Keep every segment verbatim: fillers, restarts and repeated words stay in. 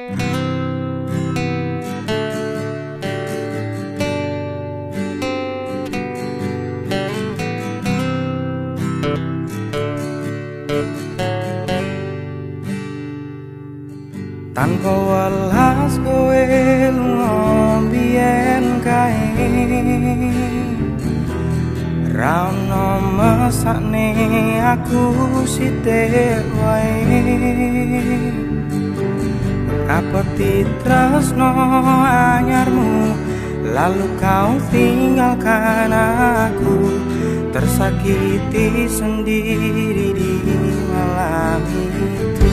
Tanpa welas kowe lunga biyen kae, ra ono mesakne aku sithik wae. Apa titresno anyarmu, lalu kau tinggalkan aku, tersakiti sendiri di malam itu.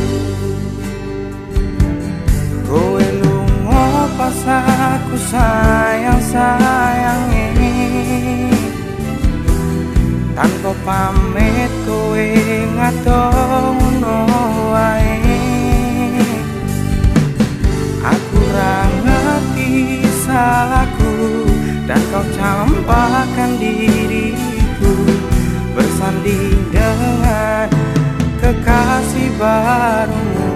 Kowe lunga pas aku sayang-sayangi, tanpa pamit kowe ngadono wae. Aku ra ngerti salahku dan kau campakkan diriku, bersanding dengan kekasih barumu.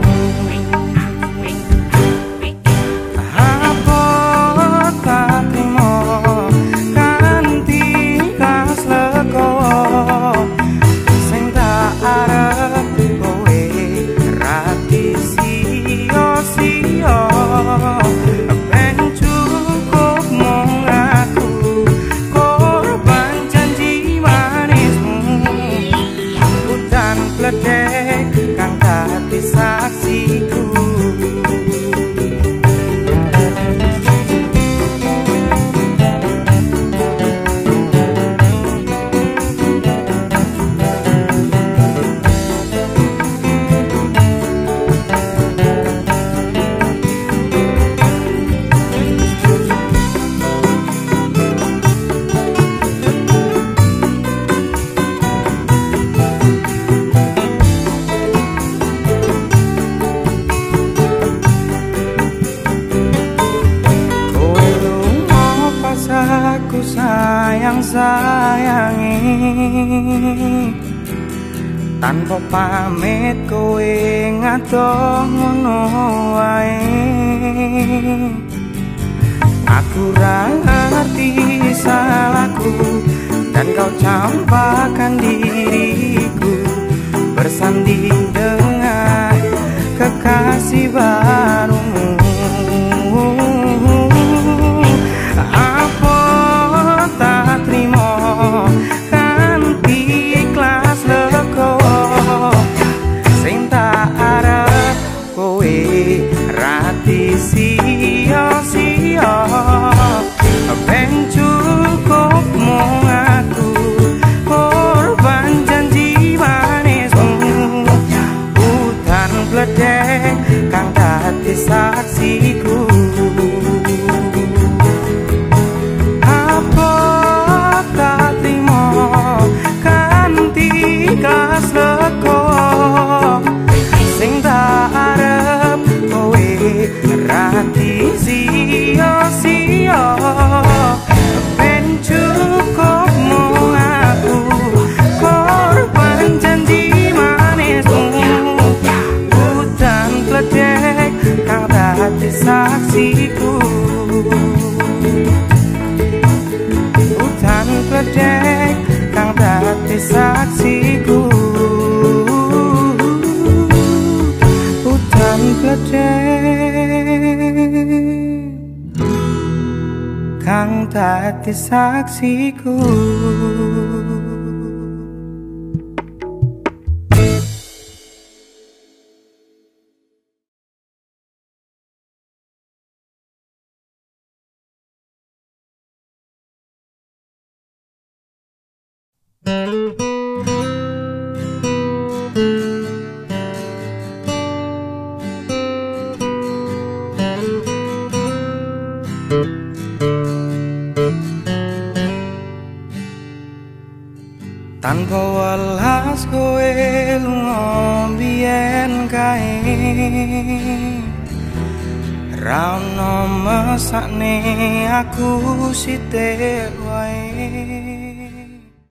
Tak terima kanthi kas lego, sing tak arep kowe rati sia-sia. Ben cukup mung aku korban janji manismu, hutan pledek kang dadi saksiku. Aku sayang-sayangi, tanpa pamit kowe ngadoh ngono wae. Aku ra ngerti salahku dan kau campakkan diriku, bersanding dengan kekasih barumu. Tak terima kanthi ikhlas lego, sing tak arep kowe rati sia-sia. Ben cukup mung aku korban janji manismu, hutan pledek kang dadi saksiku. Ikhlas lego, sing tak arep kowe rati sia-sia. Ben cukup mung aku korban janji manismu, hutan pledek kang dadi saksiku. Hutan pledek kang dadi saksiku, hutan pledek kang dadi saksiku. Tanpa welas kowe lunga biyen kae, ra ono mesakne aku sithik